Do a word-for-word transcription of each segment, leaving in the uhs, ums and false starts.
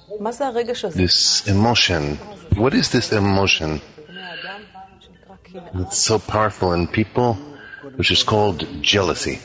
This emotion, what is this emotion that's so powerful in people, which is called jealousy?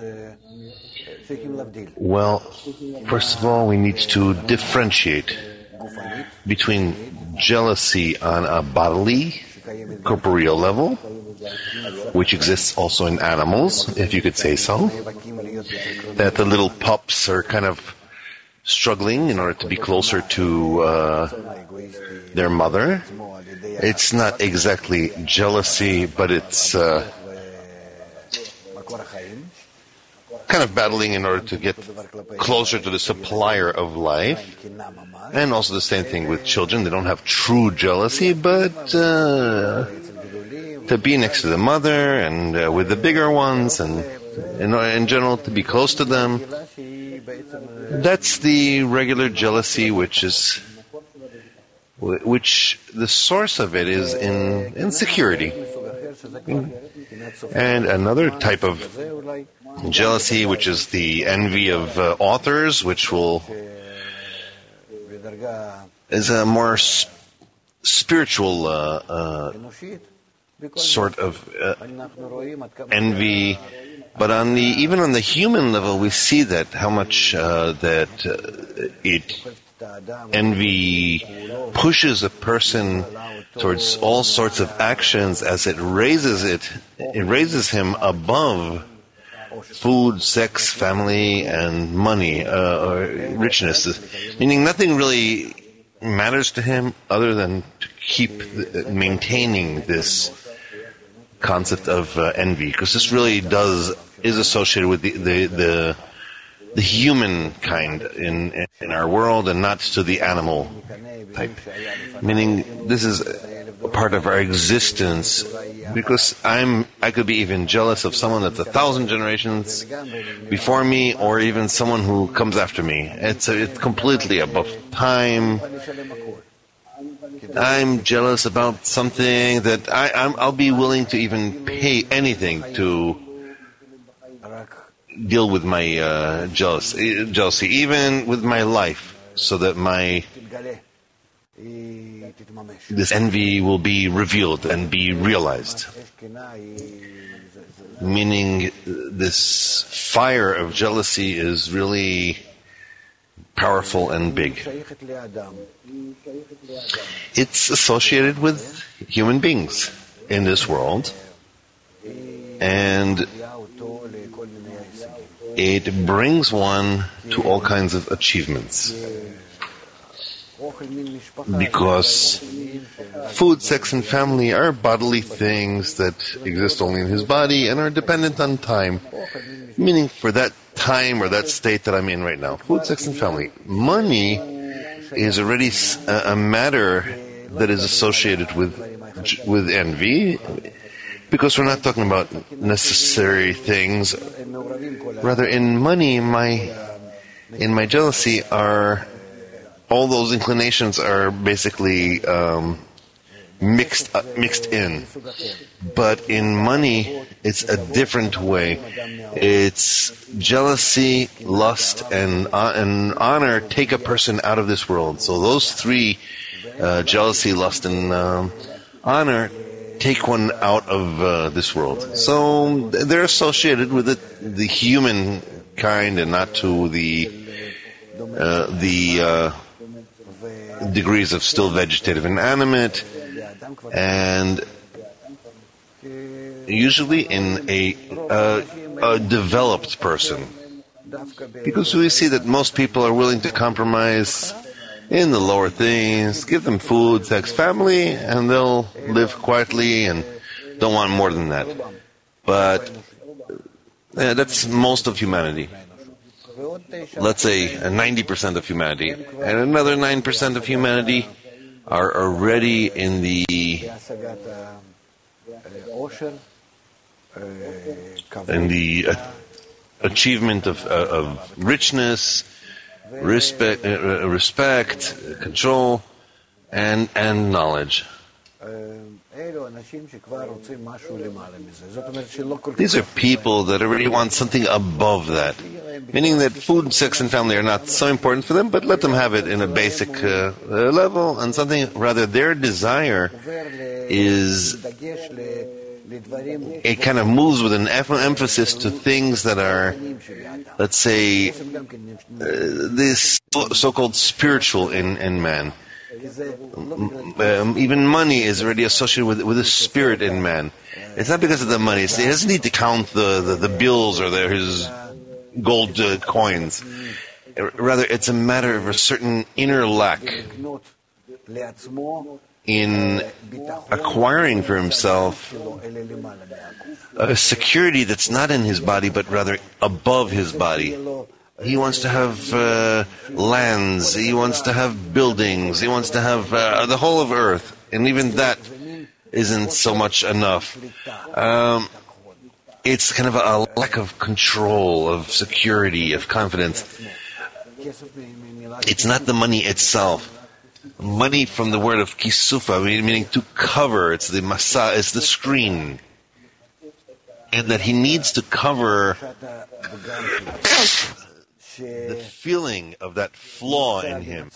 Well, first of all, we need to differentiate between jealousy on a bodily, corporeal level, which exists also in animals, if you could say so, that the little pups are kind of struggling in order to be closer to uh, their mother. It's not exactly jealousy, but it's uh, kind of battling in order to get closer to the supplier of life. And also the same thing with children. They don't have true jealousy, but uh, to be next to the mother and uh, with the bigger ones, and in, in general to be close to them. That's the regular jealousy, which is, which the source of it is in insecurity. And another type of jealousy, which is the envy of uh, authors, which will is a more sp- spiritual uh, uh, sort of uh, envy. But on the even on the human level, we see that how much uh, that uh, it envy pushes a person towards all sorts of actions, as it raises it, it raises him above food, sex, family, and money, uh, or richness. Meaning, nothing really matters to him other than to keep maintaining this concept of uh, envy, because this really does is associated with the the the, the human kind in in our world, and not to the animal type. Meaning, this is a part of our existence, because I'm I could be even jealous of someone that's a thousand generations before me, or even someone who comes after me. It's a, it's completely above time. I'm jealous about something that I, I'm, I'll be willing to even pay anything to deal with my uh, jealousy, jealousy, even with my life, so that my this envy will be revealed and be realized. Meaning, this fire of jealousy is really powerful and big. It's associated with human beings in this world, and it brings one to all kinds of achievements. Because food, sex, and family are bodily things that exist only in his body and are dependent on time. Meaning, for that time or that state that I'm in right now, food, sex, and family. Money is already a, a matter that is associated with with envy, because we're not talking about necessary things. Rather, in money, my in my jealousy are all those inclinations are basically um, mixed uh, mixed in. But in money, it's a different way. It's jealousy, lust, and uh, and honor take a person out of this world. So those three, uh, jealousy, lust, and um, honor, take one out of uh, this world. So they're associated with the, the human kind, and not to the uh, the uh, degrees of still vegetative and animate. And usually in a, uh, a developed person, because we see that most people are willing to compromise in the lower things, give them food, sex, family, and they'll live quietly and don't want more than that. But uh, that's most of humanity. Let's say uh, ninety percent of humanity, and another nine percent of humanity are already in the in the uh, achievement of, uh, of richness, respect, uh, respect, control, and and knowledge. These are people that already want something above that, meaning that food, sex, and family are not so important for them, but let them have it in a basic uh, uh, level, and something, rather, their desire is, it kind of moves with an emphasis to things that are, let's say, uh, this so-called spiritual in, in man. Um, even money is already associated with with a spirit in man. It's not because of the money. He doesn't need to count the, the, the bills or the, his gold uh, coins. Rather, it's a matter of a certain inner lack in acquiring for himself a security that's not in his body, but rather above his body. He wants to have uh, lands, he wants to have buildings, he wants to have uh, the whole of earth, and even that isn't so much enough. Um, it's kind of a, a lack of control, of security, of confidence. It's not the money itself. Money from the word of kisufa, meaning to cover, it's the masa, it's the screen. And that he needs to cover the feeling of that flaw in him,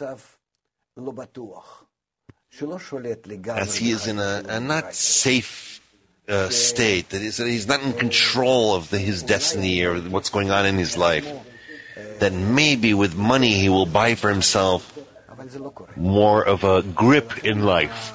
as he is in a, a not safe uh, state, that, is, that he's not in control of the, his destiny or what's going on in his life, that maybe with money he will buy for himself more of a grip in life.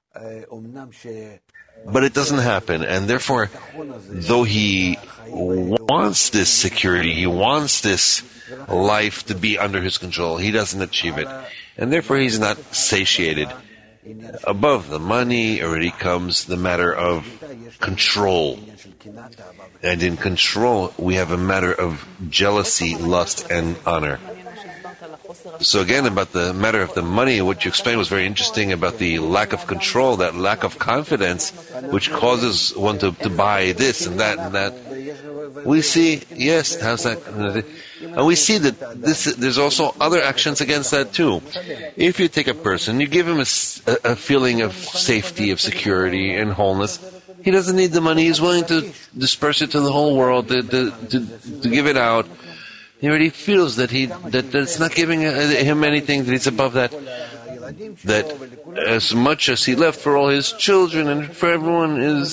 But it doesn't happen, and therefore, though he wants this security, he wants this life to be under his control, he doesn't achieve it. And therefore he's not satiated. Above the money already comes the matter of control. And in control, we have a matter of jealousy, lust, and honor. So again, about the matter of the money, what you explained was very interesting about the lack of control, that lack of confidence, which causes one to, to buy this and that and that. We see, yes, how's that? And we see that this, there's also other actions against that too. If you take a person, you give him a, a feeling of safety, of security, and wholeness, he doesn't need the money. He's willing to disperse it to the whole world, to, to, to, to give it out. He already feels that he that, that it's not giving him anything, that he's above that. That as much as he left for all his children and for everyone is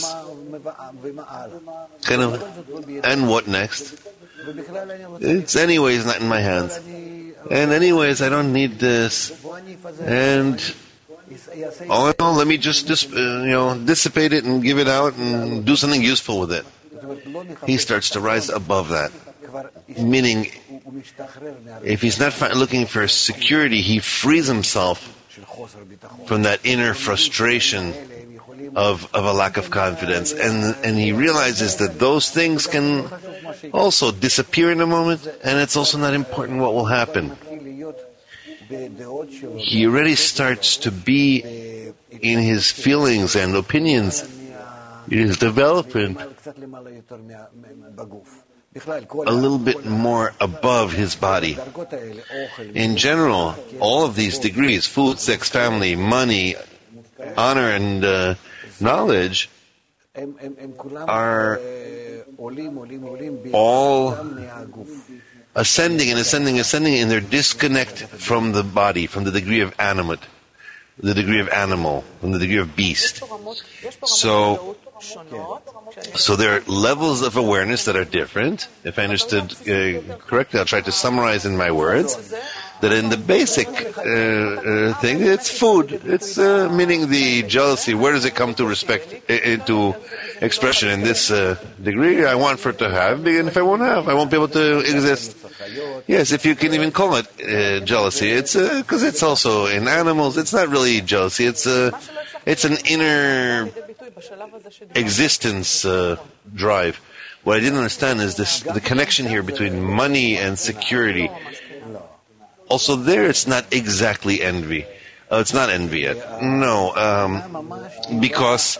kind of, and what next? It's anyways not in my hands. And anyways, I don't need this. And all in all, let me just dis- uh, you know dissipate it and give it out and do something useful with it. He starts to rise above that. Meaning, if he's not looking for security, he frees himself from that inner frustration of, of a lack of confidence. And, and he realizes that those things can also disappear in a moment, and it's also not important what will happen. He already starts to be in his feelings and opinions, in his development, a little bit more above his body. In general, all of these degrees, food, sex, family, money, honor, and uh, knowledge, are all ascending and ascending, ascending in their disconnect from the body, from the degree of animate, the degree of animal, from the degree of beast. So, So there are levels of awareness that are different. If I understood uh, correctly, I'll try to summarize in my words that in the basic uh, uh, thing, it's food. It's uh, meaning the jealousy. Where does it come to respect, into expression in this uh, degree? I want for it to have, and if I won't have, I won't be able to exist. Yes, if you can even call it uh, jealousy, it's because uh, it's also in animals. It's not really jealousy. It's a, uh, it's an inner existence uh, drive. What I didn't understand is this: the connection here between money and security. Also, there it's not exactly envy. Uh, it's not envy yet. No, um, because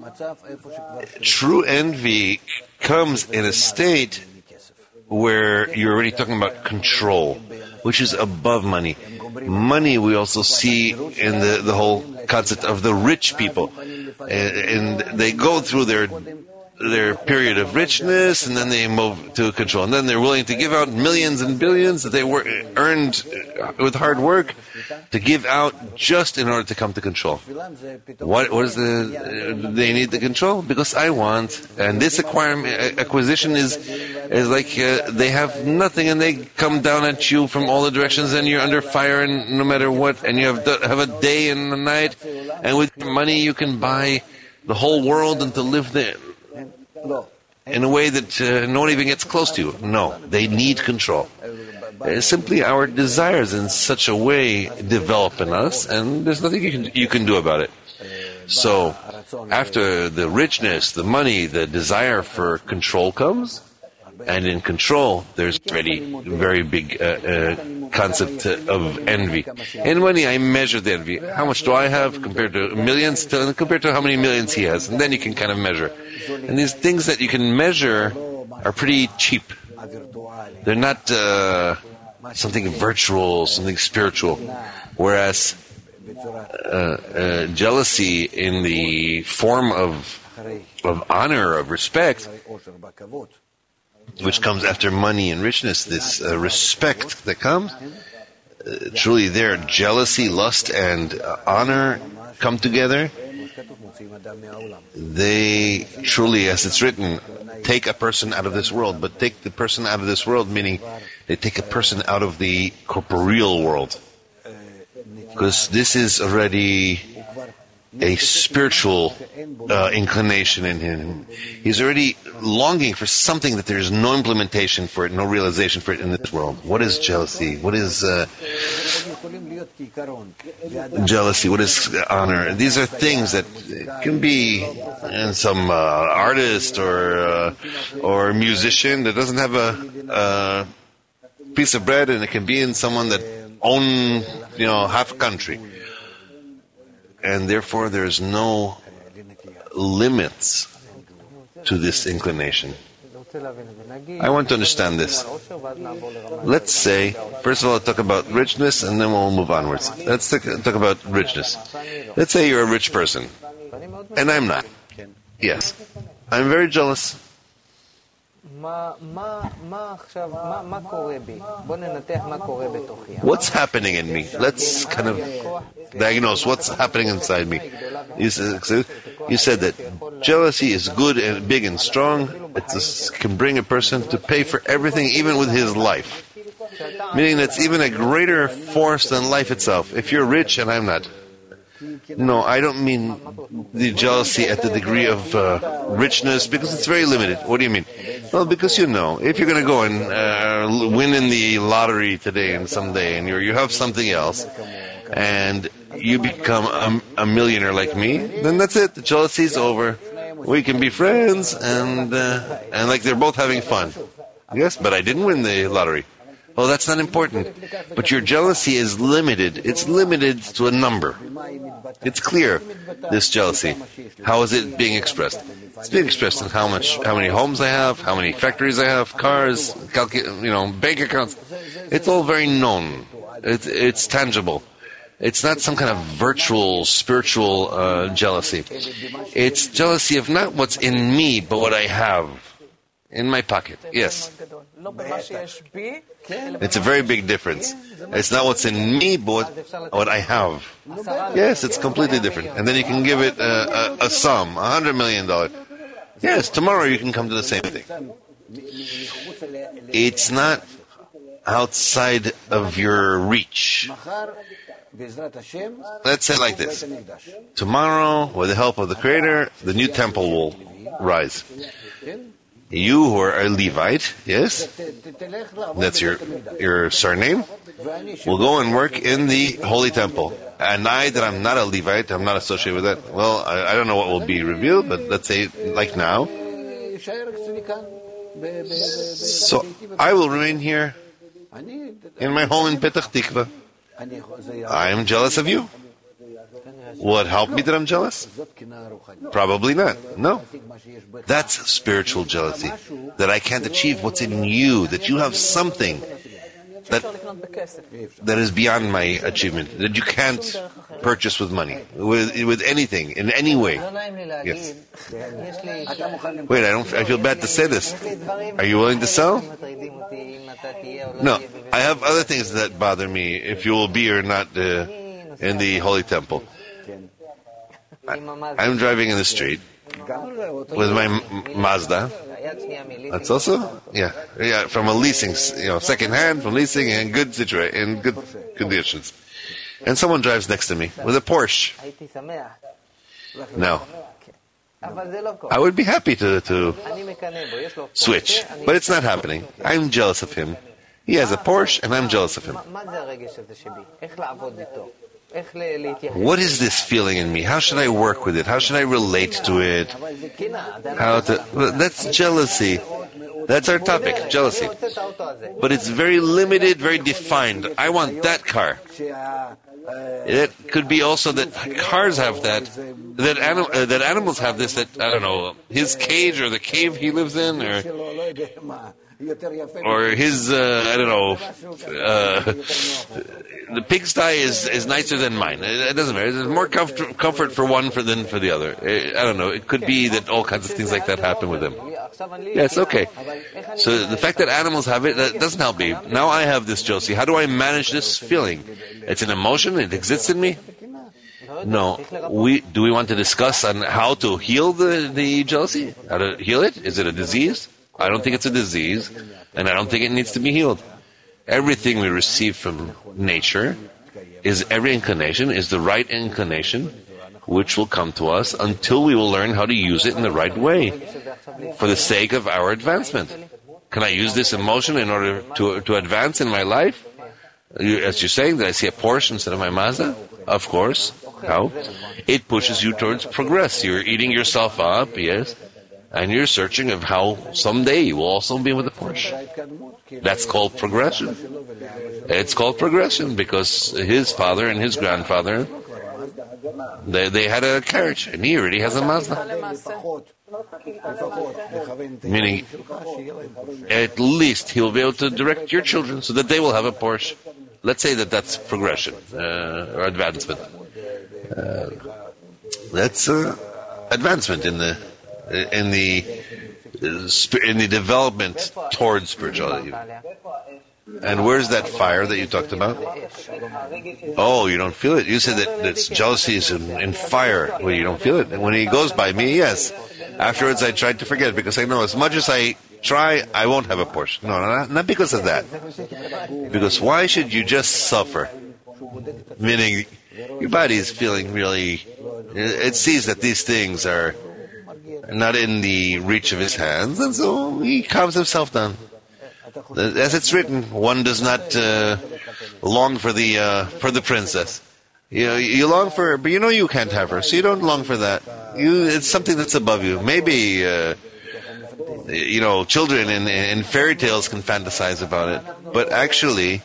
true envy comes in a state where you're already talking about control, which is above money. Money we also see in the, the whole concept of the rich people. And, and they go through their their period of richness, and then they move to control. And then they're willing to give out millions and billions that they were earned with hard work to give out just in order to come to control. What, what is the, uh, they need the control? Because I want, and this acquire, acquisition is, is like uh, they have nothing and they come down at you from all the directions and you're under fire and no matter what, and you have, have a day and a night, and with money you can buy the whole world and to live there in a way that uh, no one even gets close to you. No, they need control. Uh, simply our desires in such a way develop in us, and there's nothing you can, you can do about it. So, after the richness, the money, the desire for control comes, and in control, there's already a very big uh, uh, concept of envy. In money, I measure the envy. How much do I have compared to millions, to, compared to how many millions he has? And then you can kind of measure. And these things that you can measure are pretty cheap. They're not uh, something virtual, something spiritual. Whereas uh, uh, jealousy in the form of of honor, of respect, which comes after money and richness, this uh, respect that comes, uh, truly there, jealousy, lust, and uh, honor come together. They truly, as it's written, take a person out of this world. But take the person out of this world, meaning they take a person out of the corporeal world. Because this is already a spiritual uh, inclination in him. He's already longing for something that there's no implementation for it, no realization for it in this world. What is jealousy? What is uh, jealousy? What is honor? These are things that can be in some uh, artist or uh, or musician that doesn't have a, a piece of bread, and it can be in someone that own, you know, half a country. And therefore, there's no limits to this inclination. I want to understand this. Let's say, first of all, talk about richness, and then we'll move onwards. Let's talk, talk about richness. Let's say you're a rich person, and I'm not. Yes, I'm very jealous. What's happening in me? Let's kind of diagnose what's happening inside me. You said, you said that jealousy is good and big and strong. It can bring a person to pay for everything, even with his life. Meaning that's even a greater force than life itself. If you're rich and I'm not. No, I don't mean the jealousy at the degree of uh, richness, because it's very limited. What do you mean? Well, because you know, if you're going to go and uh, win in the lottery today and someday, and you're, you have something else, and you become a, a millionaire like me, then that's it. The jealousy is over. We can be friends, and uh, and like they're both having fun. Yes, but I didn't win the lottery. Well, that's not important. But your jealousy is limited. It's limited to a number. It's clear, this jealousy. How is it being expressed? It's being expressed in how much, how many homes I have, how many factories I have, cars, calcu- you know, bank accounts. It's all very known. It's, it's tangible. It's not some kind of virtual, spiritual uh, jealousy. It's jealousy of not what's in me, but what I have. In my pocket, yes. It's a very big difference. It's not what's in me, but what, what I have. Yes, it's completely different. And then you can give it a, a, a sum, a hundred million dollars. Yes, tomorrow you can come to the same thing. It's not outside of your reach. Let's say it like this. Tomorrow, with the help of the Creator, the new temple will rise. You who are a Levite, yes, that's your your surname, will go and work in the Holy Temple. And I, that I'm not a Levite, I'm not associated with that, well, I, I don't know what will be revealed, but let's say, like now. So, I will remain here, in my home in Petach Tikva. I am jealous of you. Will it help me that I'm jealous? Probably not. No. That's spiritual jealousy. That I can't achieve what's in you. That you have something that that is beyond my achievement, that you can't purchase with money, with with anything, in any way. Yes. Wait, I don't. I feel bad to say this. Are you willing to sell? No, I have other things that bother me. If you will be or not uh, in the Holy Temple. I, I'm driving in the street with my M- Mazda. That's also, yeah, yeah, from a leasing, you know, second hand, from leasing, in good situa- in good conditions. And someone drives next to me with a Porsche. No. I would be happy to, to switch, but it's not happening. I'm jealous of him. He has a Porsche, and I'm jealous of him. What is this feeling in me? How should I work with it? How should I relate to it? How to? Well, that's jealousy. That's our topic, jealousy. But it's very limited, very defined. I want that car. It could be also that cars have that, that, anim, uh, that animals have this, that, I don't know, his cage or the cave he lives in, or or his, uh, I don't know, uh, the pigsty is, is nicer than mine. It, it doesn't matter. There's more comfort, comfort for one for than for the other. I don't know. It could be that all kinds of things like that happen with them. Yes, okay. So the fact that animals have it, that doesn't help me. Now I have this jealousy. How do I manage this feeling? It's an emotion. It exists in me. No. We do we want to discuss on how to heal the, the jealousy? How to heal it? Is it a disease? I don't think it's a disease, and I don't think it needs to be healed. Everything we receive from nature is every inclination is the right inclination, which will come to us until we will learn how to use it in the right way, for the sake of our advancement. Can I use this emotion in order to to advance in my life? As you're saying, that I see a Porsche instead of my Mazda? Of course. How? It pushes you towards progress. You're eating yourself up, yes, and you're searching of how someday you will also be with a Porsche. That's called progression. It's called progression because his father and his grandfather, they, they had a carriage, and he already has a Mazda. Meaning, at least he will be able to direct your children so that they will have a Porsche. Let's say that that's progression uh, or advancement. Uh, that's uh, advancement in the in the in the development towards spirituality. And where's that fire that you talked about? Oh, you don't feel it. You said that, that jealousy is in, in fire. Well, you don't feel it. And when he goes by me, yes. Afterwards, I tried to forget because I know as much as I try, I won't have a Porsche. No, not, not because of that. Because why should you just suffer? Meaning, your body is feeling really, it sees that these things are not in the reach of his hands, and so he calms himself down. As it's written, one does not uh, long for the uh, for the princess. You know, you long for her, but you know you can't have her, so you don't long for that. You, it's something that's above you. Maybe, uh, you know, children in, in fairy tales can fantasize about it, but actually,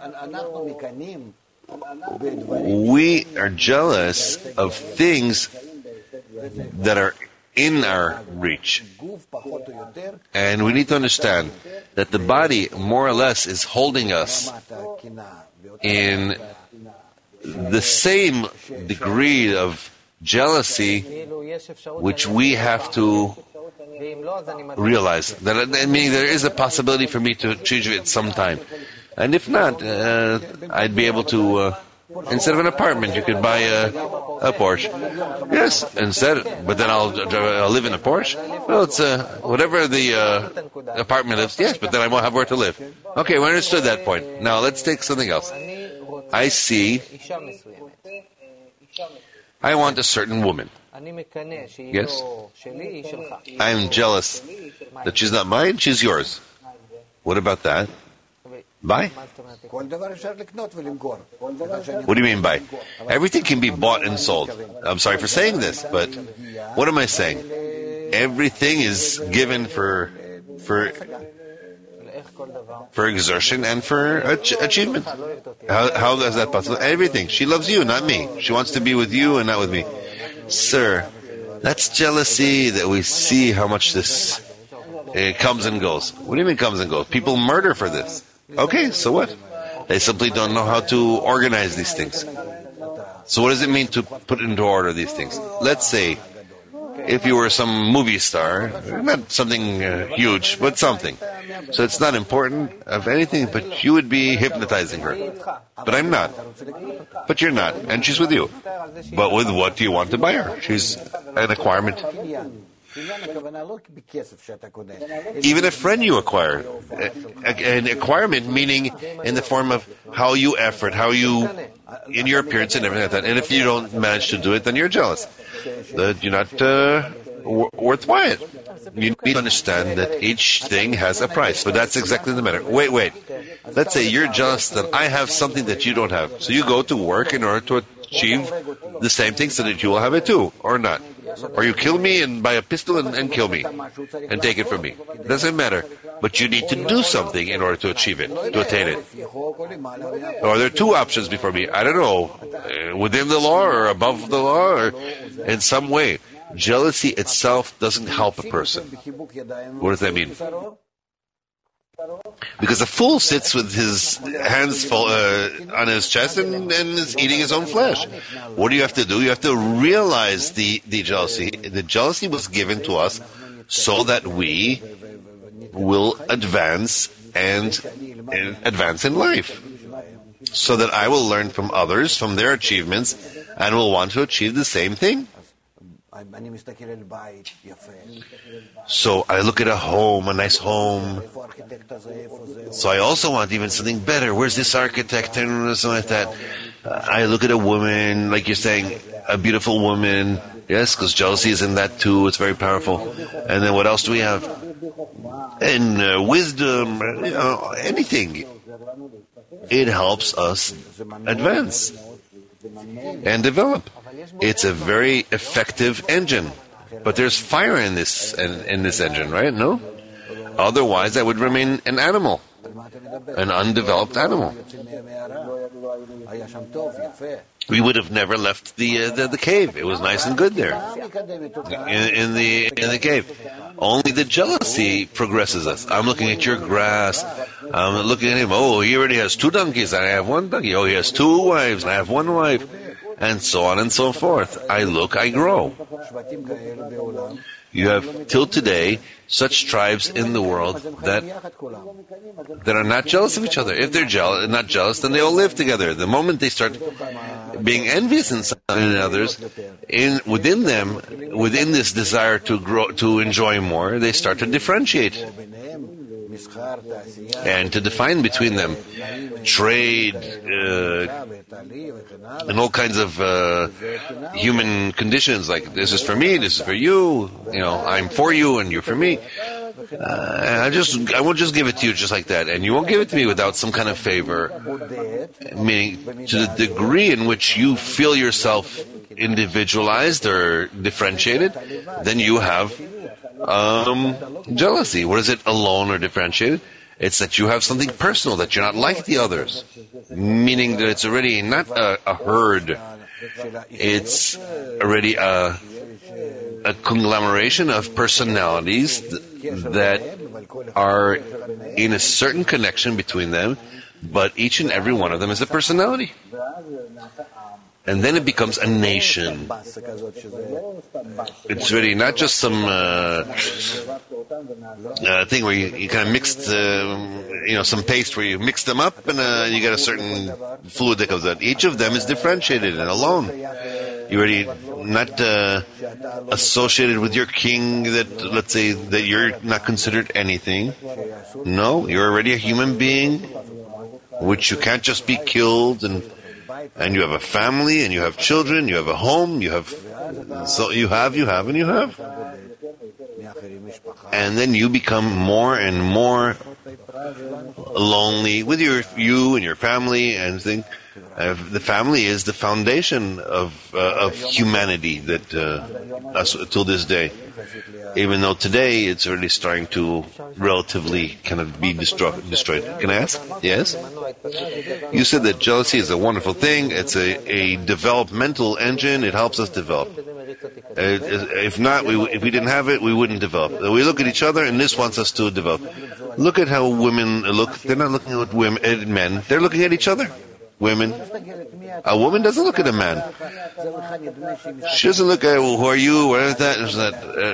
we are jealous of things that are in our reach. And we need to understand that the body, more or less, is holding us in the same degree of jealousy, which we have to realize. That, meaning there is a possibility for me to achieve it sometime. And if not, uh, I'd be able to... Uh, Instead of an apartment, you could buy a, a Porsche. Yes, instead, but then I'll, I'll live in a Porsche. Well, it's uh, whatever the uh, apartment is. Yes, but then I won't have where to live. Okay, we understood that point. Now let's take something else. I see. I want a certain woman. Yes. I'm jealous that she's not mine. She's yours. What about that? Buy? What do you mean buy? Everything can be bought and sold. I'm sorry for saying this, but what am I saying? Everything is given for for for exertion and for ach- achievement. How, how is that possible? Everything. She loves you, not me. She wants to be with you and not with me. Sir, that's jealousy that we see how much this uh, comes and goes. What do you mean comes and goes? People murder for this. Okay, so what? They simply don't know how to organize these things. So what does it mean to put into order these things? Let's say, if you were some movie star, not something uh, huge, but something. So it's not important of anything, but you would be hypnotizing her. But I'm not. But you're not. And she's with you. But with what do you want to buy her? She's an acquirement. Even a friend you acquire. An acquirement meaning in the form of how you effort, how you, in your appearance and everything like that. And if you don't manage to do it, then you're jealous. That you're not uh, w- worthwhile. You need to understand that each thing has a price. But that's exactly the matter. Wait, wait. Let's say you're jealous that I have something that you don't have. So you go to work in order to achieve the same thing so that you will have it too, or not. Or you kill me and buy a pistol and, and kill me and take it from me. It doesn't matter. But you need to do something in order to achieve it, to attain it. Or there are two options before me. I don't know, uh, within the law or above the law or in some way. Jealousy itself doesn't help a person. What does that mean? Because a fool sits with his hands full, uh, on his chest and, and is eating his own flesh. What do you have to do? You have to realize the, the jealousy. The jealousy was given to us so that we will advance and, and advance in life. So that I will learn from others, from their achievements, and will want to achieve the same thing. So I look at a home, a nice home. So I also want even something better. Where's this architect and something like that? Uh, I look at a woman, like you're saying, a beautiful woman. Yes, because jealousy is in that too. It's very powerful. And then what else do we have? And uh, wisdom, you know, anything. It helps us advance and develop. It's a very effective engine. But there's fire in this in, in this engine, right? No? Otherwise, I would remain an animal, an undeveloped animal. We would have never left the uh, the, the cave. It was nice and good there in, in the in the cave. Only the jealousy progresses us. I'm looking at your grass. I'm looking at him. Oh, he already has two donkeys, and I have one donkey. Oh, he has two wives, and I have one wife, and so on and so forth. I look, I grow. You have, till today, such tribes in the world that that are not jealous of each other. If they're jealous, not jealous, then they all live together. The moment they start being envious in some and others, in within them, within this desire to grow, to enjoy more, they start to differentiate and to define between them trade uh, and all kinds of uh, human conditions, like this is for me, this is for you, you know, I'm for you and you're for me. Uh, I just, I won't just give it to you just like that, and you won't give it to me without some kind of favor. Meaning, to the degree in which you feel yourself individualized or differentiated, then you have um, jealousy. What is it, alone or differentiated? It's that you have something personal, that you're not like the others. Meaning that it's already not a, a herd. It's already a, a conglomeration of personalities th- that are in a certain connection between them, but each and every one of them is a personality. And then it becomes a nation. It's really not just some uh, uh, thing where you, you kind of mixed, uh, you know, some paste where you mix them up and uh, you get a certain fluid that comes out. Each of them is differentiated and alone. You're already not uh, associated with your king that, let's say, that you're not considered anything. No, you're already a human being, which you can't just be killed, and and you have a family, and you have children, you have a home, you have, so you have, you have, and you have. And then you become more and more lonely with your you and your family, and think uh, the family is the foundation of uh, of humanity that uh, us till this day. Even though today it's already starting to relatively kind of be destro- destroyed. Can I ask? Yes? You said that jealousy is a wonderful thing. It's a, a developmental engine. It helps us develop. Uh, if not, we, if we didn't have it, we wouldn't develop. We look at each other, and this wants us to develop. Look at how women look. They're not looking at women, at men. They're looking at each other. Women. A woman doesn't look at a man. She doesn't look at, well, who are you? What is that? Is that uh,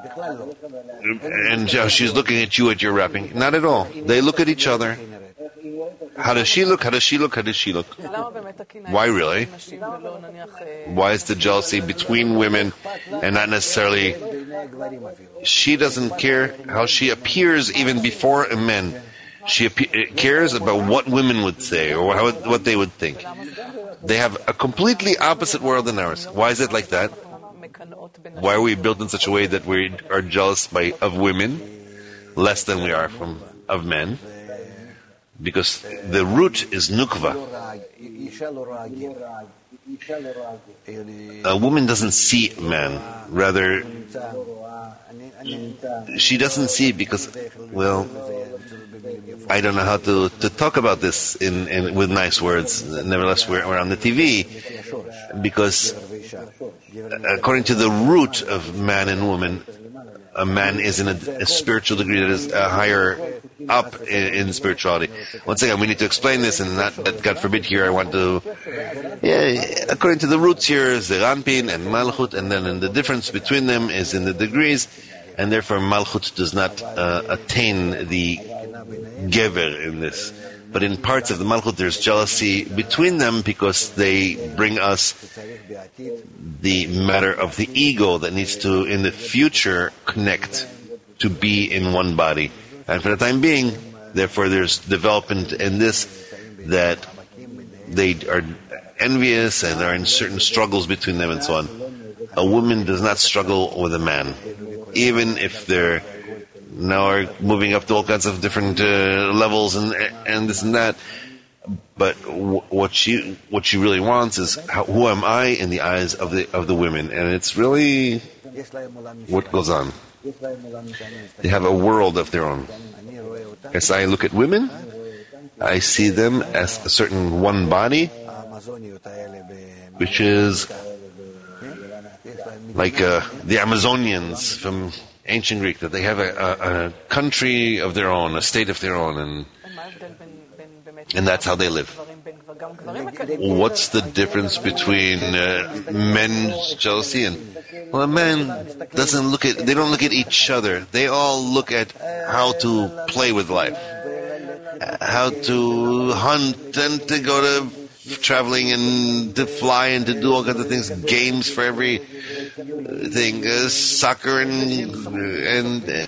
and uh, she's looking at you at your wrapping. Not at all. They look at each other. How does she look? How does she look? How does she look? Why really? Why is the jealousy between women and not necessarily... She doesn't care how she appears even before men. She ap- cares about what women would say or how, what they would think. They have a completely opposite world than ours. Why is it like that? Why are we built in such a way that we are jealous by, of women less than we are from of men? Because the root is nukva. A woman doesn't see a man. Rather, she doesn't see because, well, I don't know how to, to talk about this in, in with nice words. Nevertheless, we're, we're on the T V. Because according to the root of man and woman, a man is in a, a spiritual degree that is uh, higher up in, in spirituality. Once again, we need to explain this, and not that, God forbid, here I want to... Yeah, according to the roots here is the Ranpin and Malchut, and then in the difference between them is in the degrees, and therefore Malchut does not uh, attain the Gever in this. But in parts of the Malchut there's jealousy between them because they bring us the matter of the ego that needs to, in the future, connect to be in one body. And for the time being, therefore, there's development in this that they are envious and are in certain struggles between them and so on. A woman does not struggle with a man, even if they're now are moving up to all kinds of different uh, levels and and this and that. But w- what she what she really wants is how, who am I in the eyes of the of the women, and it's really what goes on. They have a world of their own. As I look at women, I see them as a certain one body, which is like uh, the Amazonians from ancient Greek, that they have a, a, a country of their own, a state of their own, and and that's how they live. What's the difference between uh, men's jealousy and... Well, a man doesn't look at... They don't look at each other. They all look at how to play with life. How to hunt and to go to traveling and to fly and to do all kinds of things. Games for every thing. Uh, soccer and... and uh,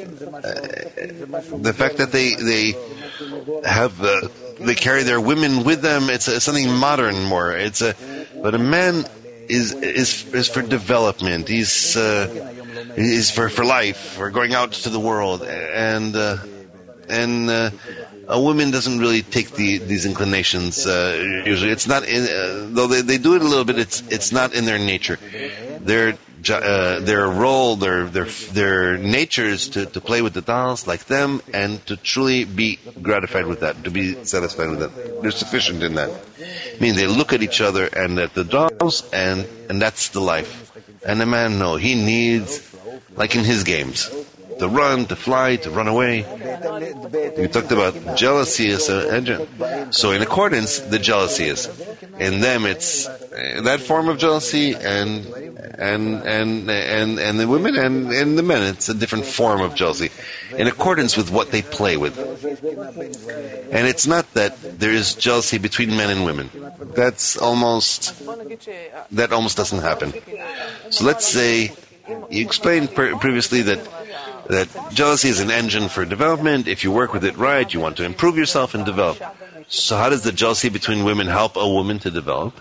the fact that they, they have... Uh, they carry their women with them. It's, a, it's something modern more. It's a, but a man is is is for development. He's uh, he's for, for life, for going out to the world, and uh, and uh, a woman doesn't really take the these inclinations. Uh, usually, it's not in, uh, though they, they do it a little bit. It's it's not in their nature. Their uh, their role, their their their nature is to, to play with the dolls like them, and to truly be gratified with that, to be satisfied with that. They're sufficient in that. I mean, they look at each other and at the dolls, and and that's the life. And the man, no, he needs, like in his games, to run, to fly, to run away. We talked about jealousy as an engine. So in accordance, the jealousy is. In them, it's that form of jealousy, and and and and and the women and, and the men, it's a different form of jealousy, in accordance with what they play with. And it's not that there is jealousy between men and women. That's almost that almost doesn't happen. So let's say you explained pre- previously that. That jealousy is an engine for development. If you work with it right, you want to improve yourself and develop. So how does the jealousy between women help a woman to develop?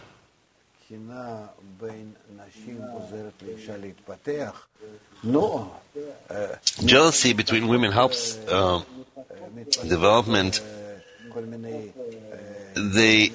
Jealousy between women helps uh, development. They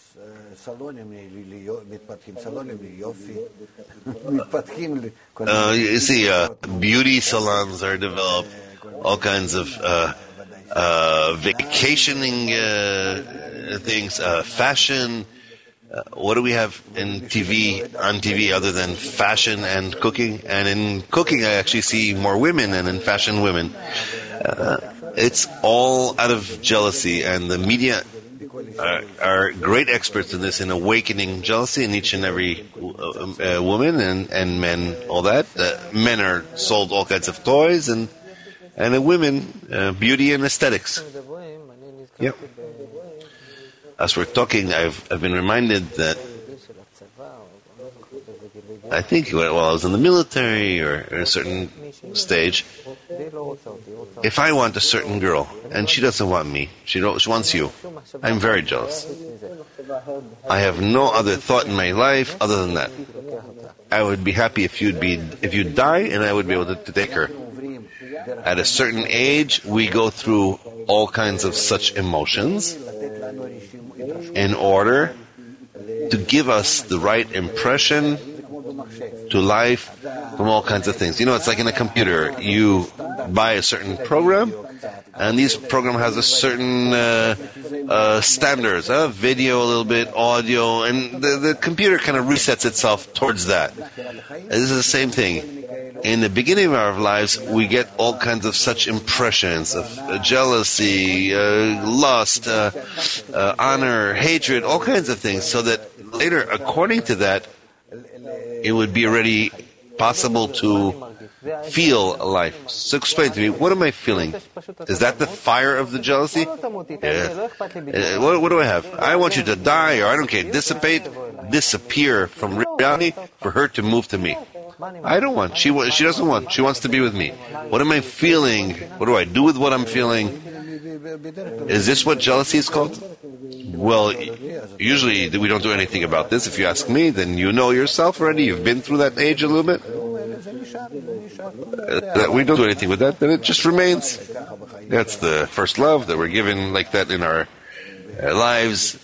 Uh, you see, uh, beauty salons are developed, all kinds of uh, uh, vacationing uh, things, uh, fashion. Uh, what do we have in T V, on T V, other than fashion and cooking? And in cooking, I actually see more women, and in fashion, women. Uh, It's all out of jealousy, and the media are, are great experts in this, in awakening jealousy in each and every uh, uh, woman and, and men, all that. Uh, men are sold all kinds of toys, and and uh, women, uh, beauty and aesthetics. Yep. As we're talking, I've, I've been reminded that I think while I was in the military or at a certain stage, if I want a certain girl and she doesn't want me, she, don't, she wants you, I'm very jealous. I have no other thought in my life other than that. I would be happy if you'd be if you'd die and I would be able to, to take her. At a certain age, we go through all kinds of such emotions in order to give us the right impression to life from all kinds of things. You know, it's like in a computer. You buy a certain program, and this program has a certain uh, uh, standards, uh, video a little bit, audio, and the, the computer kind of resets itself towards that. And this is the same thing. In the beginning of our lives, we get all kinds of such impressions of uh, jealousy, uh, lust, uh, uh, honor, hatred, all kinds of things, so that later, according to that, it would be already possible to feel life. So explain to me, what am I feeling? Is that the fire of the jealousy? Yeah. Uh, what, what do I have? I want you to die, or I don't care, dissipate, disappear from reality for her to move to me. I don't want. She she doesn't want. She wants to be with me. What am I feeling? What do I do with what I'm feeling? Is this what jealousy is called? Well, usually we don't do anything about this. If you ask me, then you know yourself already. You've been through that age a little bit. Uh, we don't do anything with that. Then it just remains. That's the first love that we're given like that in our uh, lives.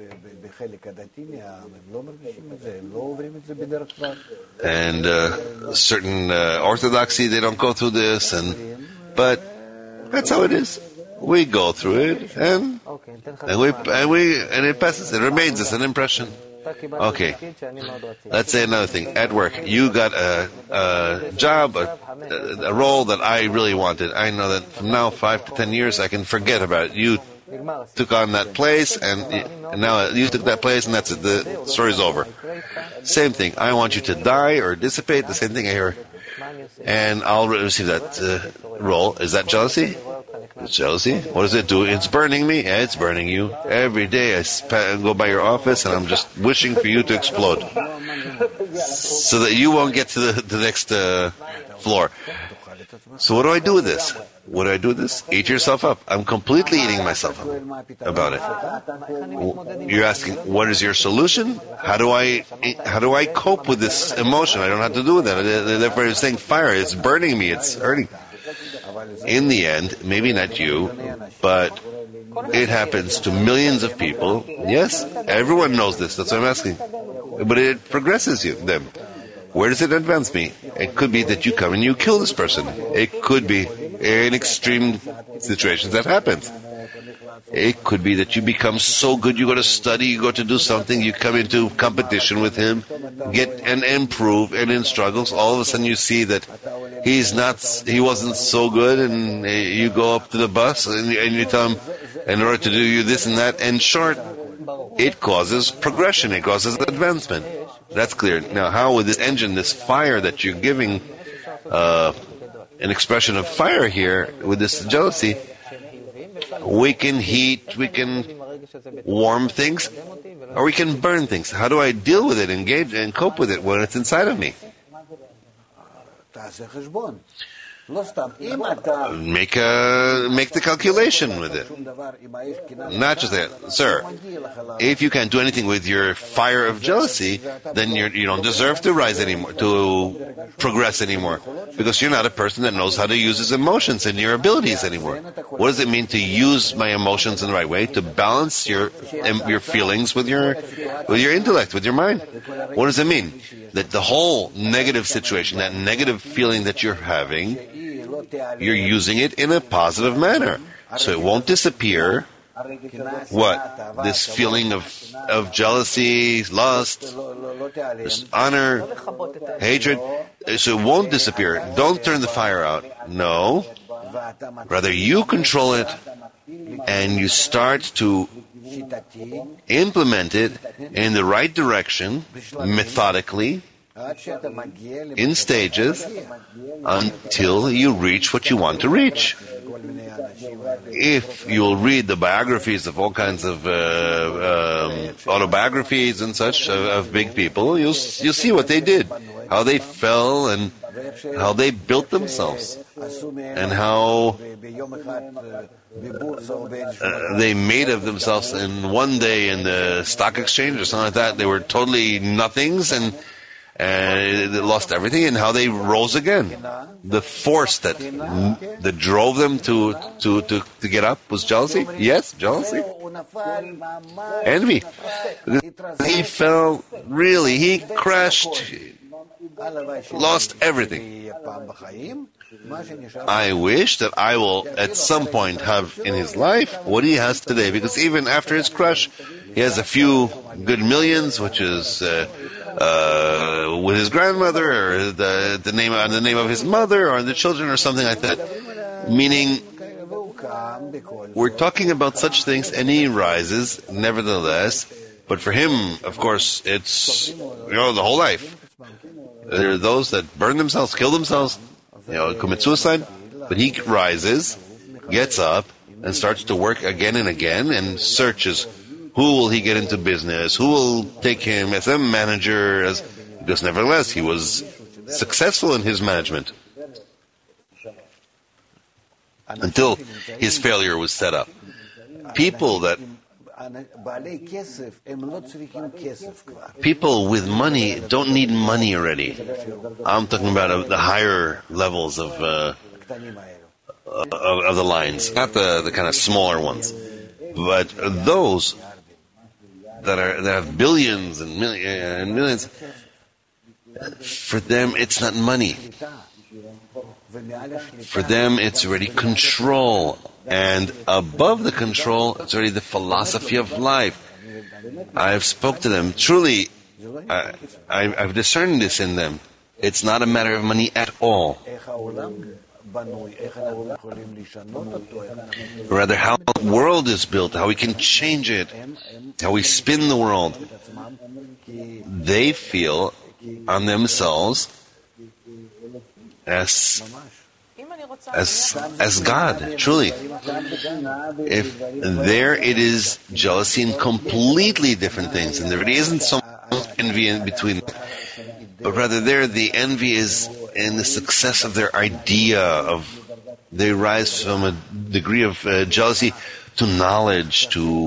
And uh, certain uh, orthodoxy, they don't go through this, and but that's how it is. We go through it, and and we and we and it passes. It remains as an impression. Okay. Let's say another thing. At work, you got a, a job, a, a role that I really wanted. I know that from now five to ten years, I can forget about it. You took on that place, and, and now you took that place, and that's it. The story's over. Same thing. I want you to die or dissipate. The same thing I hear. And I'll receive that uh, role. Is that jealousy? It's jealousy. What does it do? It's burning me. Yeah, it's burning you. Every day I sp- go by your office, and I'm just wishing for you to explode, so that you won't get to the, the next uh, floor. So what do I do with this? What do I do with this? Eat yourself up. I'm completely eating myself up about it. You're asking, what is your solution? How do I how do I cope with this emotion? I don't have to do with that. Therefore, you're saying fire. It's burning me. It's hurting. In the end, maybe not you, but it happens to millions of people. Yes, everyone knows this. That's what I'm asking. But it progresses you, them. Where does it advance me? It could be that you come and you kill this person. It could be in extreme situations that happens. It could be that you become so good, you go to study, you go to do something, you come into competition with him, get and improve, and in struggles, all of a sudden you see that he's not, he wasn't so good, and you go up to the bus and, and you tell him, in order to do you this and that, and short, it causes progression, it causes advancement. That's clear. Now, how with this engine, this fire that you're giving, uh, an expression of fire here, with this jealousy, we can heat, we can warm things, or we can burn things. How do I deal with it, engage, and cope with it when it's inside of me? Make a make the calculation with it. Not just that, sir. If you can't do anything with your fire of jealousy, then you're, you don't deserve to rise anymore, to progress anymore, because you're not a person that knows how to use his emotions and your abilities anymore. What does it mean to use my emotions in the right way, to balance your your feelings with your with your intellect, with your mind? What does it mean? That the whole negative situation, that negative feeling that you're having, you're using it in a positive manner, so it won't disappear. What? This feeling of of jealousy, lust, honor, hatred, so it won't disappear. Don't turn the fire out. No. Rather, you control it, and you start to implement it in the right direction, methodically, in stages, until you reach what you want to reach. If you'll read the biographies of all kinds of uh, um, autobiographies and such of, of big people, you'll you'll see what they did, how they fell, and how they built themselves, and how uh, they made of themselves in one day in the stock exchange or something like that. They were totally nothings, and and they lost everything, and how they rose again. The force that that drove them to, to, to, to get up was jealousy. Yes, jealousy. Envy. He fell, really, he crashed, lost everything. I wish that I will at some point have in his life what he has today, because even after his crash, he has a few good millions, which is uh, uh, with his grandmother, or the the name on the name of his mother, or the children, or something like that. Meaning, we're talking about such things, and he rises, nevertheless. But for him, of course, it's you know the whole life. There are those that burn themselves, kill themselves, you know, commit suicide. But he rises, gets up, and starts to work again and again, and searches. Who will he get into business? Who will take him as a manager? As, because nevertheless, he was successful in his management until his failure was set up. People that people with money don't need money already. I'm talking about uh, the higher levels of, uh, of of the lines, not the the kind of smaller ones, but those that are that have billions and, million, and millions. For them, it's not money. For them, it's already control. And above the control, it's already the philosophy of life. I've spoke to them. Truly, I, I've discerned this in them. It's not a matter of money at all. Rather, how the world is built, how we can change it, how we spin the world. They feel on themselves as as as God, truly. If there it is jealousy in completely different things, and there really isn't so much envy in between, but rather there the envy is in the success of their idea of, they rise from a degree of uh, jealousy to knowledge, to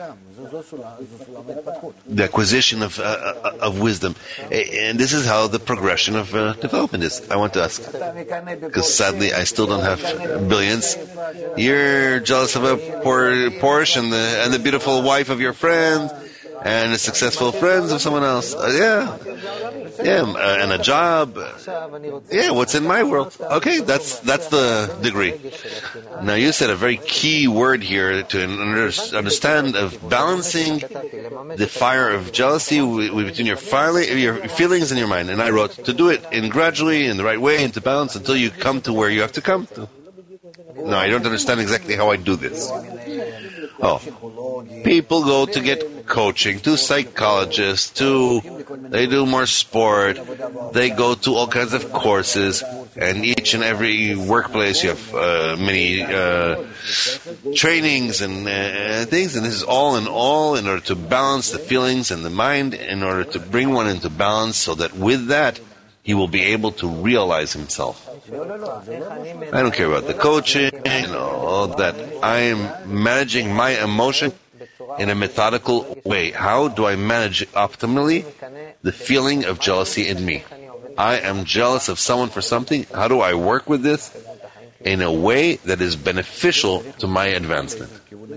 the acquisition of uh, of wisdom, and this is how the progression of uh, development is. I want to ask, because sadly I still don't have billions. You're jealous of a poor Porsche and the and the beautiful wife of your friend, and the successful friends of someone else. Uh, yeah, yeah, uh, and a job. Yeah, what's in my world? Okay, that's that's the degree. Now you said a very key word here to understand of balancing the fire of jealousy between your fire, your feelings and your mind. And I wrote to do it in gradually, in the right way, and to balance until you come to where you have to come to. No, I don't understand exactly how I do this. Oh, people go to get coaching, to psychologists, to, they do more sport, they go to all kinds of courses, and each and every workplace you have uh, many uh, trainings and uh, things, and this is all in all in order to balance the feelings and the mind, in order to bring one into balance so that with that he will be able to realize himself. I don't care about the coaching and all that. I am managing my emotion in a methodical way. How do I manage optimally the feeling of jealousy in me? I am jealous of someone for something. How do I work with this in a way that is beneficial to my advancement?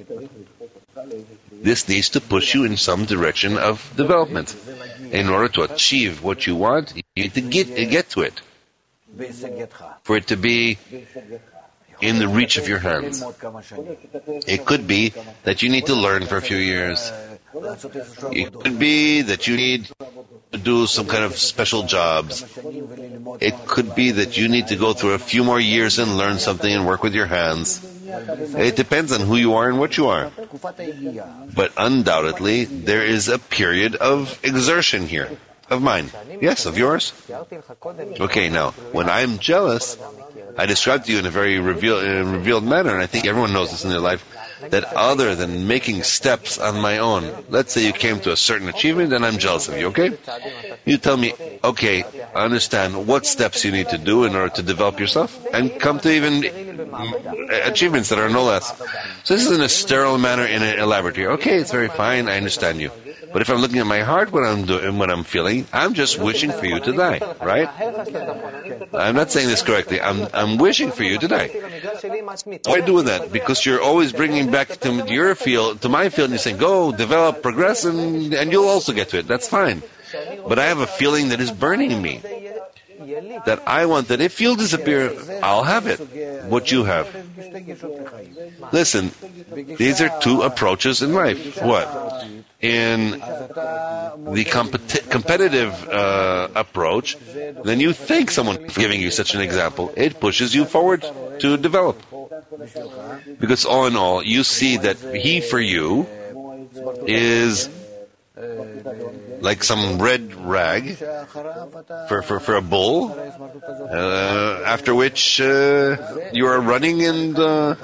This needs to push you in some direction of development. In order to achieve what you want, you need to get, get to it. For it to be in the reach of your hands. It could be that you need to learn for a few years. It could be that you need do some kind of special jobs. It could be that you need to go through a few more years and learn something and work with your hands. It depends on who you are and what you are. But undoubtedly, there is a period of exertion here. Of mine. Yes, of yours. Okay, now, when I'm jealous, I described to you in a very reveal, uh, revealed manner, and I think everyone knows this in their life, that other than making steps on my own, let's say you came to a certain achievement and I'm jealous of you, okay? You tell me, okay, I understand what steps you need to do in order to develop yourself and come to even achievements that are no less. So this is in a sterile manner, in a laboratory. Okay, it's very fine, I understand you. But if I'm looking at my heart, what I'm doing, what I'm feeling, I'm just wishing for you to die, right? I'm not saying this correctly. I'm I'm wishing for you to die. Why do that? Because you're always bringing back to your field, to my field, and you're saying, go, develop, progress, and and you'll also get to it. That's fine. But I have a feeling that is burning me. That I want that if you'll disappear, I'll have it. What you have. Listen, these are two approaches in life. What? In the competi- competitive uh, approach, then you thank someone for giving you such an example. It pushes you forward to develop. Because all in all, you see that he for you is like some red rag for, for, for a bull, uh, after which uh, you are running and uh,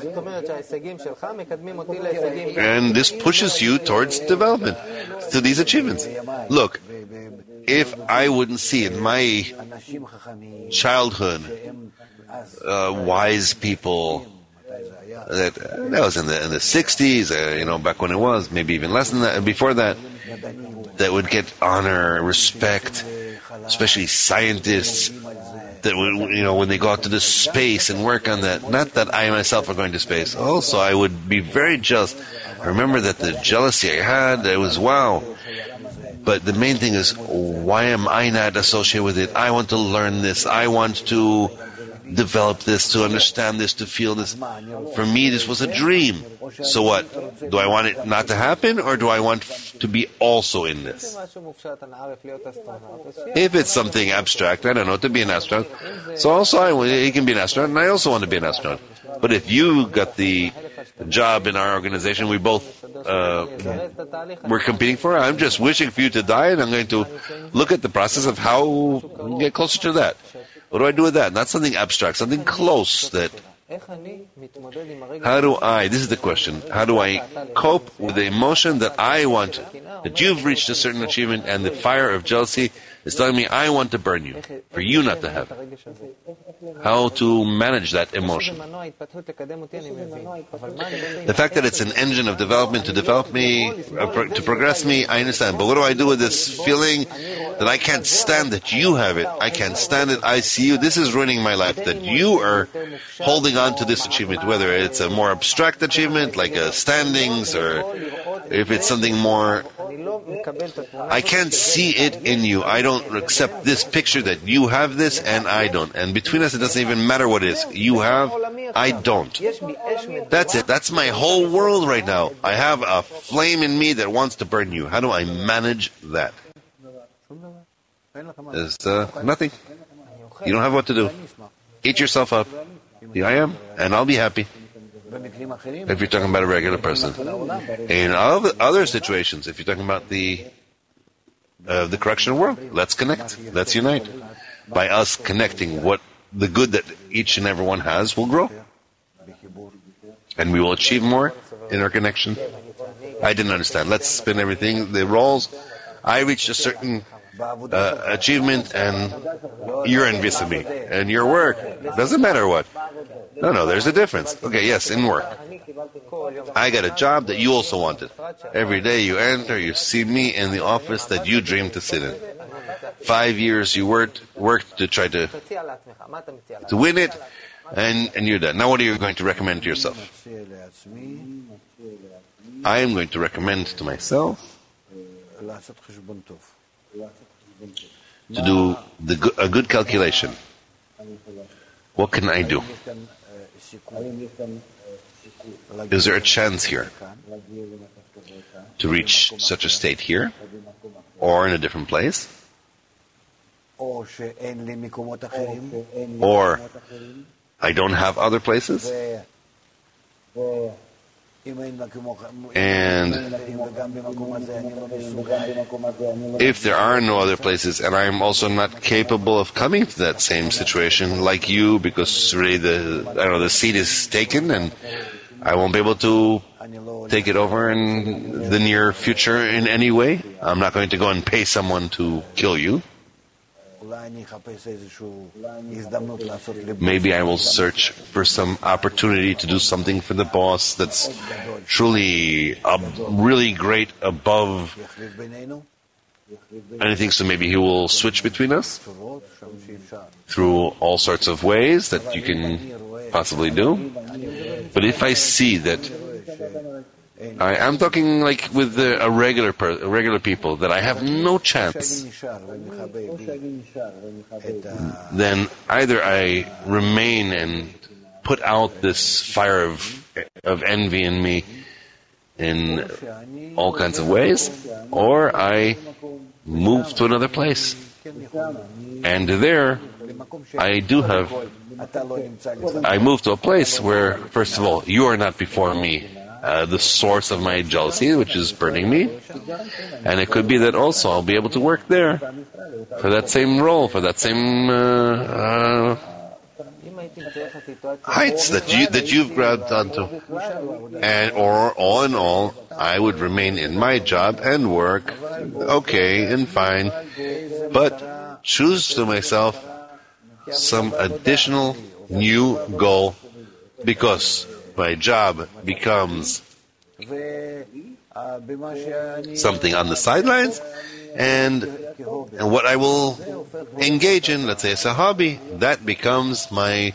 and this pushes you towards development, to these achievements. Look, if I wouldn't see in my childhood uh, wise people, that that was in the in the sixties, uh, you know, back when it was, maybe even less than that, before that, that would get honor, respect, especially scientists that would, you know, when they go out to the space and work on that. Not that I myself are going to space. Also, I would be very jealous. I remember that the jealousy I had, it was wow. But the main thing is, why am I not associated with it? I want to learn this. I want to develop this, to understand this, to feel this. For me, this was a dream. So what? Do I want it not to happen, or do I want to be also in this? If it's something abstract, I don't know, to be an astronaut. So also, I, he can be an astronaut, and I also want to be an astronaut. But if you got the job in our organization, we both uh, we're competing for, I'm just wishing for you to die, and I'm going to look at the process of how we get closer to that. What do I do with that? Not something abstract, something close. That how do I, this is the question, how do I cope with the emotion that I want, that you've reached a certain achievement and the fire of jealousy is telling me I want to burn you, for you not to have it. How to manage that emotion. The fact that it's an engine of development to develop me, uh, pro- to progress me, I understand. But what do I do with this feeling that I can't stand that you have it? I can't stand it. I see you. This is ruining my life. That you are holding on to this achievement, whether it's a more abstract achievement, like a standings, or if it's something more. I can't see it in you. I don't accept this picture that you have this and I don't. And between us, it doesn't even matter what it is. You have, I don't. That's it. That's my whole world right now. I have a flame in me that wants to burn you. How do I manage that? There's uh, nothing. You don't have what to do. Eat yourself up. Here I am, and I'll be happy. If you're talking about a regular person. In other, other situations, if you're talking about the uh, the correctional world, let's connect. Let's unite. By us connecting, what the good that each and every one has will grow. And we will achieve more in our connection. I didn't understand. Let's spin everything, the roles. I reached a certain uh, achievement, and you're envious of me. And your work, doesn't matter what. No, no, there's a difference. Okay, yes, in work. I got a job that you also wanted. Every day you enter, you see me in the office that you dreamed to sit in. Five years you worked worked to try to to win it, and, and you're done. Now what are you going to recommend to yourself? I am going to recommend to myself to do the, a good calculation. What can I do? Is there a chance here to reach such a state here, or in a different place, or I don't have other places, and if there are no other places, and I'm also not capable of coming to that same situation like you, because really the I don't know the seat is taken, and I won't be able to take it over in the near future in any way. I'm not going to go and pay someone to kill you. Maybe I will search for some opportunity to do something for the boss that's truly uh, really great above anything, so maybe he will switch between us through all sorts of ways that you can possibly do. But if I see that I, I'm talking like with the, a regular per, regular people that I have no chance, then either I remain and put out this fire of of envy in me in all kinds of ways, or I move to another place. And there, I do have, I move to a place where, first of all, you are not before me. Uh, the source of my jealousy, which is burning me. And it could be that also I'll be able to work there for that same role, for that same uh, uh, heights that you that you've grabbed onto. And or all in all, I would remain in my job and work, okay and fine, but choose to myself some additional new goal, because my job becomes something on the sidelines, and and what I will engage in, let's say it's a hobby, that becomes my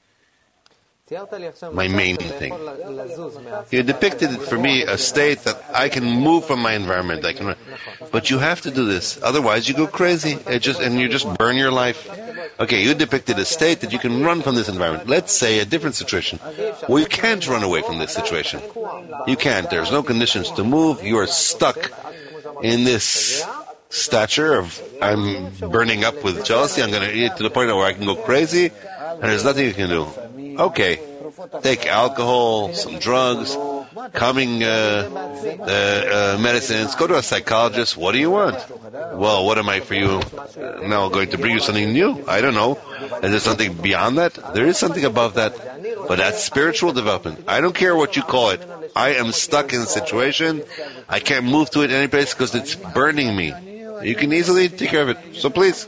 my main thing. You depicted it for me a state that I can move from my environment. I can, but you have to do this, otherwise you go crazy. It just and you just burn your life. Okay, you depicted a state that you can run from this environment. Let's say a different situation where you can't run away from this situation. You can't. There's no conditions to move. You are stuck in this stature of I'm burning up with jealousy. I'm going to eat to the point where I can go crazy, and there's nothing you can do. Okay, take alcohol, some drugs, calming uh, uh, uh, medicines, go to a psychologist. What do you want? Well, what am I for you uh, now going to bring you something new? I don't know. Is there something beyond that? There is something above that, but that's spiritual development. I don't care what you call it. I am stuck in a situation. I can't move to it any place because it's burning me. You can easily take care of it. So please.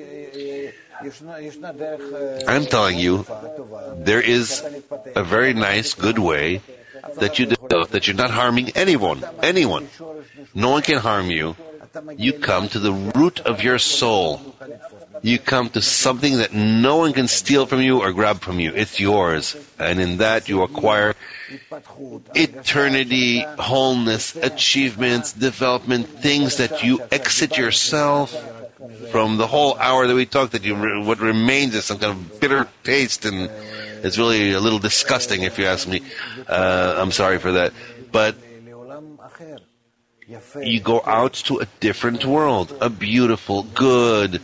I'm telling you, there is a very nice, good way that you develop, that you're not harming anyone. Anyone. No one can harm you. You come to the root of your soul. You come to something that no one can steal from you or grab from you. It's yours. And in that you acquire eternity, wholeness, achievements, development, things that you exit yourself from the whole hour that we talked, that you what remains is some kind of bitter taste, and it's really a little disgusting if you ask me. Uh, I'm sorry for that. But you go out to a different world, a beautiful, good,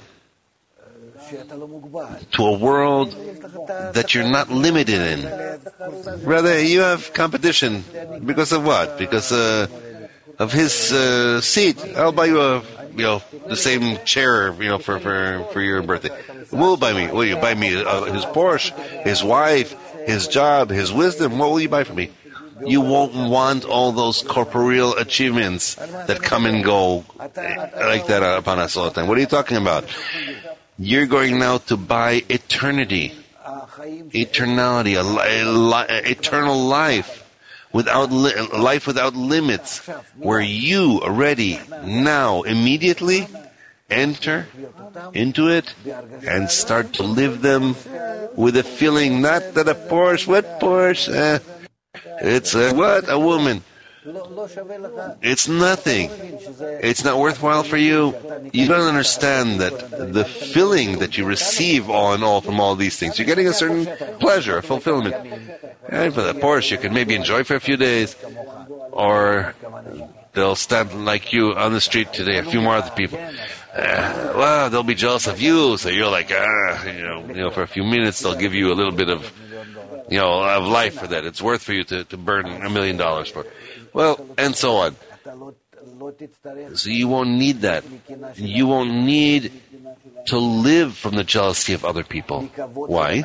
to a world that you're not limited in. Rather, you have competition. Because of what? Because uh, of his uh, seat. I'll buy you a, you know, the same chair, you know, for, for, for your birthday. Will buy me? Will you buy me uh, his Porsche, his wife, his job, his wisdom? What will you buy for me? You won't want all those corporeal achievements that come and go like that upon us all the time. What are you talking about? You're going now to buy eternity, eternality, a li- li- eternal life, without li- life without limits, where you already now immediately enter into it and start to live them with a feeling, not that a Porsche, what Porsche? Uh, it's a what? A woman. It's nothing. It's not worthwhile for you. You don't understand that the feeling that you receive all in all from all these things, you're getting a certain pleasure, a fulfillment. And for the Porsche, you can maybe enjoy for a few days, or they'll stand like you on the street today, a few more other people, uh, well, they'll be jealous of you, so you're like, ah, you know, you know, for a few minutes they'll give you a little bit of, you know, of life for that. It's worth for you to, to burn a million dollars for it. Well, and so on. So you won't need that. You won't need to live from the jealousy of other people. Why?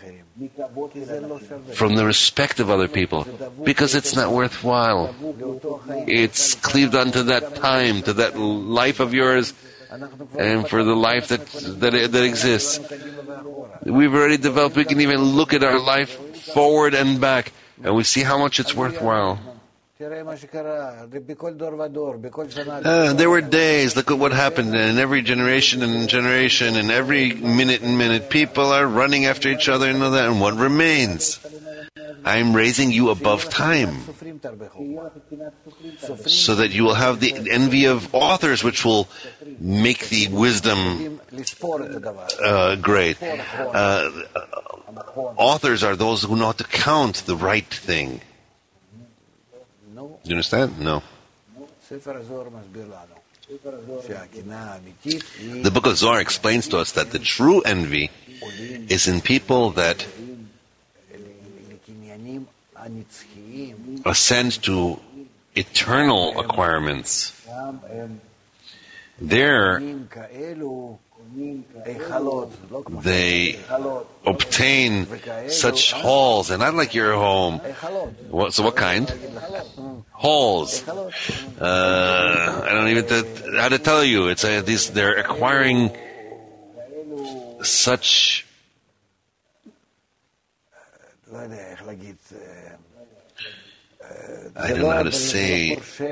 From the respect of other people. Because it's not worthwhile. It's cleaved onto that time, to that life of yours, and for the life that that, that exists. We've already developed, we can even look at our life forward and back, and we see how much it's worthwhile. Uh, there were days, look at what happened in every generation and generation, and every minute and minute, people are running after each other and all that, and what remains? I'm raising you above time, so that you will have the envy of authors, which will make the wisdom uh, great. Uh, authors are those who know how to count the right thing. Do you understand? No. The book of Zohar explains to us that the true envy is in people that ascend to eternal acquirements. There, they obtain such halls, and not like your home. What, so what kind? Halls. Uh, I don't even th- how to tell you. It's a, these. They're acquiring such. I don't know how to say.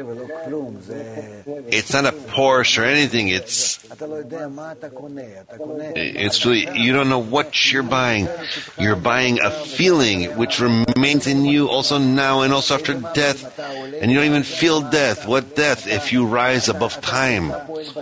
It's not a Porsche or anything. It's it's really, you don't know what you're buying. You're buying a feeling which remains in you also now and also after death. And you don't even feel death. What death? If you rise above time,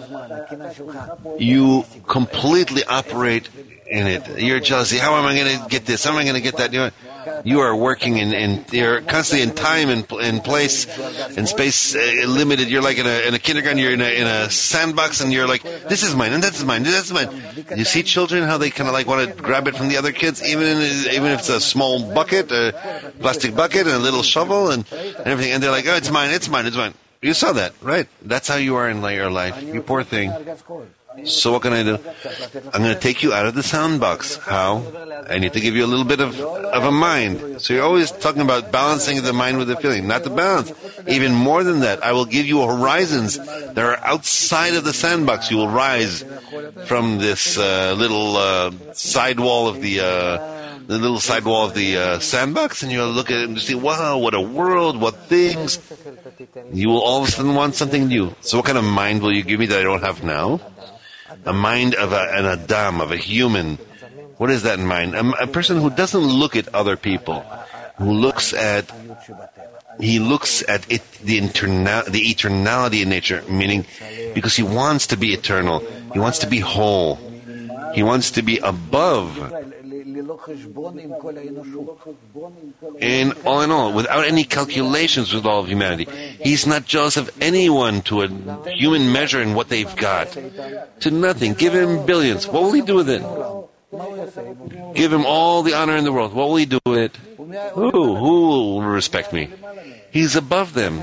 you completely operate in it. You're jealousy. How am I going to get this? How am I going to get that? You know, you are working in, in, you're constantly in time and in place, in space uh, limited. You're like in a, in a kindergarten, you're in a, in a sandbox, and you're like, this is mine, and that's mine, that's mine. You see children, how they kind of like want to grab it from the other kids, even in, even if it's a small bucket, a plastic bucket, and a little shovel, and, and everything, and they're like, oh, it's mine, it's mine, it's mine. You saw that, right? That's how you are in your life, you poor thing. So what can I do? I'm going to take you out of the sound box. How? I need to give you a little bit of, of a mind. So you're always talking about balancing the mind with the feeling. Not the balance. Even more than that, I will give you horizons that are outside of the sandbox. You will rise from this uh, little uh, side wall of the uh, the little side wall of the uh, sandbox, and you'll look at it and see, wow, what a world, what things. You will all of a sudden want something new. So what kind of mind will you give me that I don't have now? A mind of a, an Adam, of a human. What is that in mind? A, a person who doesn't look at other people, who looks at, he looks at it, the, interna- the eternality in nature, meaning because he wants to be eternal, he wants to be whole, he wants to be above. And all in all, without any calculations with all of humanity. He's not jealous of anyone to a human measure in what they've got. To nothing. Give him billions. What will he do with it? Give him all the honor in the world. What will he do with it? Who? Who will respect me? He's above them.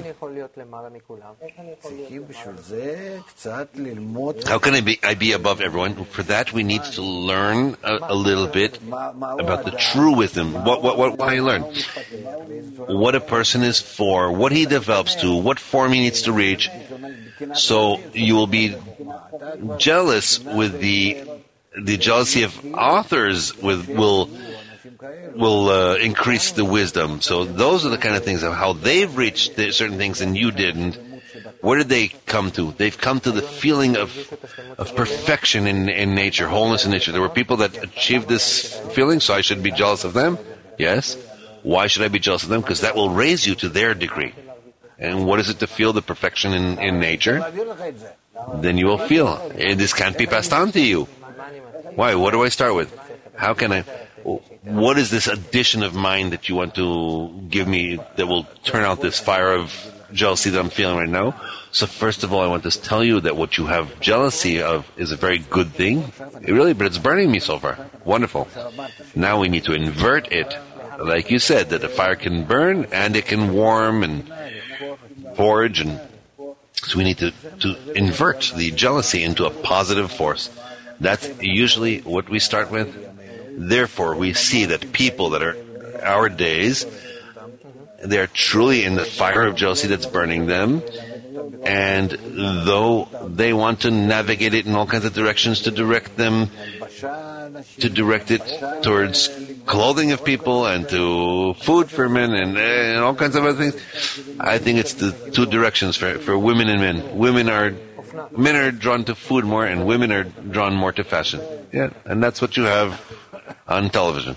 How can I be, I be above everyone? For that, we need to learn a, a little bit about the true wisdom. What, what, what, what I learn? What a person is for, what he develops to, what form he needs to reach. So you will be jealous with the the jealousy of authors with will. will uh, increase the wisdom. So those are the kind of things of how they've reached certain things and you didn't. Where did they come to? They've come to the feeling of of perfection in, in nature, wholeness in nature. There were people that achieved this feeling, so I should be jealous of them? Yes. Why should I be jealous of them? Because that will raise you to their degree. And what is it to feel the perfection in, in nature? Then you will feel. And this can't be passed on to you. Why? What do I start with? How can I... What is this addition of mind that you want to give me that will turn out this fire of jealousy that I'm feeling right now? So first of all, I want to tell you that what you have jealousy of is a very good thing. It really, but it's burning me so far. Wonderful. Now we need to invert it. Like you said, that the fire can burn and it can warm and forge, and so we need to, to invert the jealousy into a positive force. That's usually what we start with. Therefore, we see that people that are our days, they are truly in the fire of jealousy that's burning them. And though they want to navigate it in all kinds of directions to direct them, to direct it towards clothing of people and to food for men and, and all kinds of other things, I think it's the two directions for, for women and men. Women are, men are drawn to food more and women are drawn more to fashion. Yeah, and that's what you have on television.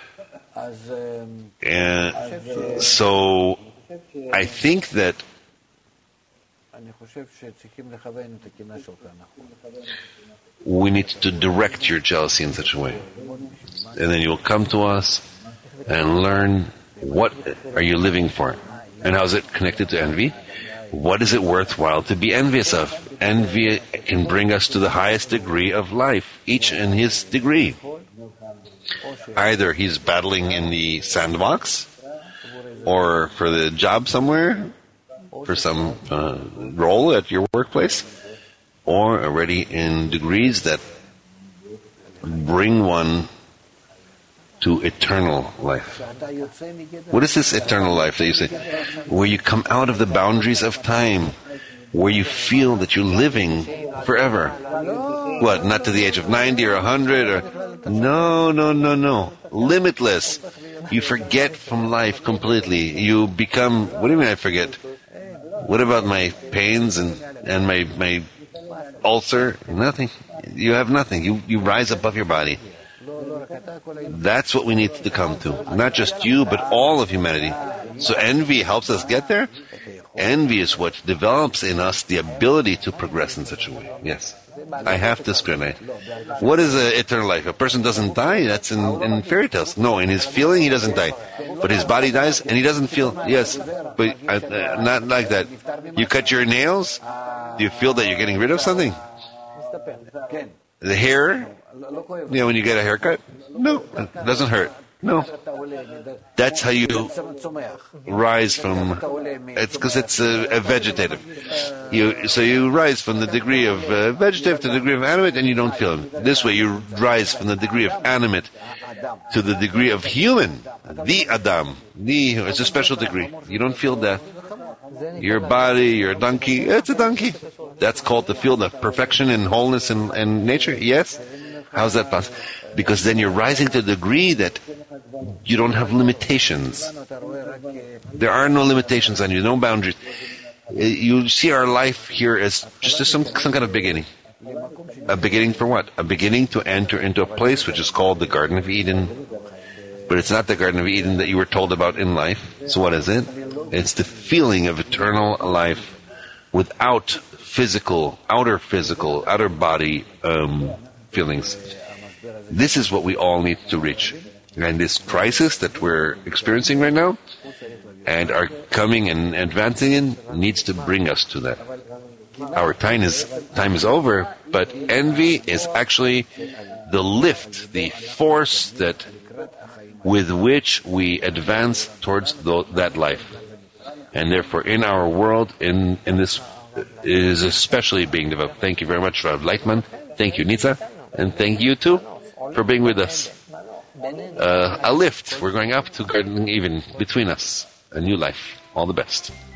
And so I think that we need to direct your jealousy in such a way. And then you'll come to us and learn what are you living for. And how is it connected to envy? What is it worthwhile to be envious of? Envy can bring us to the highest degree of life, each in his degree. Either he's battling in the sandbox, or for the job somewhere, for some uh, role at your workplace, or already in degrees that bring one to eternal life. What is this eternal life that you say? Where you come out of the boundaries of time, where you feel that you're living forever. What, not to the age of ninety or one hundred? Or No, no, no, no. Limitless. You forget from life completely. You become, what do you mean I forget? What about my pains and, and my, my ulcer? Nothing. You have nothing. You, you rise above your body. That's what we need to come to. Not just you, but all of humanity. So envy helps us get there. Envy is what develops in us the ability to progress in such a way. Yes. I have to discriminate. What is a eternal life? A person doesn't die. That's in, in fairy tales. No, in his feeling, he doesn't die. But his body dies, and he doesn't feel. Yes, but uh, uh, not like that. You cut your nails, do you feel that you're getting rid of something? The hair, you know, when you get a haircut? No, it doesn't hurt. No. That's how you rise from, it's because it's a, a vegetative. You, so you rise from the degree of uh, vegetative to the degree of animate, and you don't feel it. This way you rise from the degree of animate to the degree of human. The Adam. The, it's a special degree. You don't feel death. Your body, your donkey, it's a donkey. That's called the field of perfection and wholeness and, and nature. Yes? How's that possible? Because then you're rising to the degree that you don't have limitations. There are no limitations on you, no boundaries. You see our life here as just as some, some kind of beginning. A beginning for what? A beginning to enter into a place which is called the Garden of Eden. But it's not the Garden of Eden that you were told about in life. So what is it? It's the feeling of eternal life without physical, outer physical, outer body um, feelings. This is what we all need to reach. And this crisis that we're experiencing right now and are coming and advancing in needs to bring us to that. Our time is time is over, but envy is actually the lift, the force that with which we advance towards the, that life. And therefore, in our world, in, in this, is especially being developed. Thank you very much, Rav Leitman. Thank you, Nitza. And thank you, too, for being with us. Uh, a lift. We're going up to Garden Eden between us. A new life. All the best.